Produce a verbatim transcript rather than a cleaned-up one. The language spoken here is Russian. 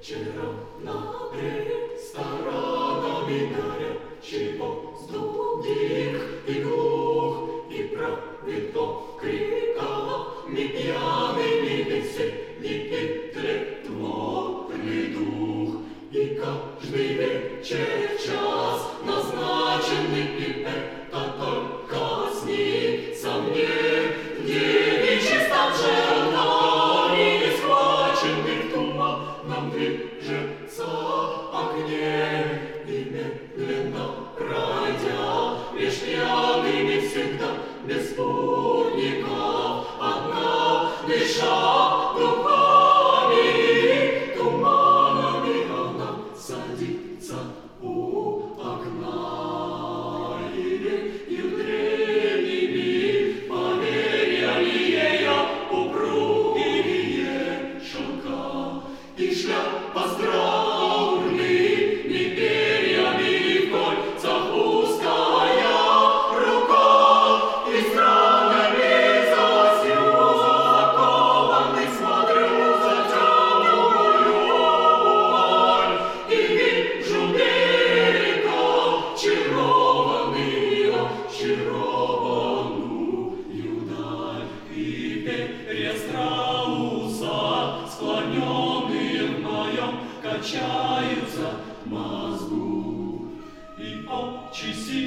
вечером над ресторанами горячий воздух дик и глух, и правит то криками пьяными веселье и тлетворный дух. И каждый вечер час назначенный, и это только снится мне. Девичий стан желаний, схваченный в туманном движется огне, и медленно пройдя меж пьяными всегда без спутников, одна дыша духами и туманами, она садится у окна. И древними поверяли ей упругие шелка, и шляпа с траурными перьями, в кольцах узкая рука, и странами засью закованный смотрю за темную вуаль, и вижу берега чарованный, очарованную даль, и перья страуса, склоненные в моем, качаются в мозгу, и очи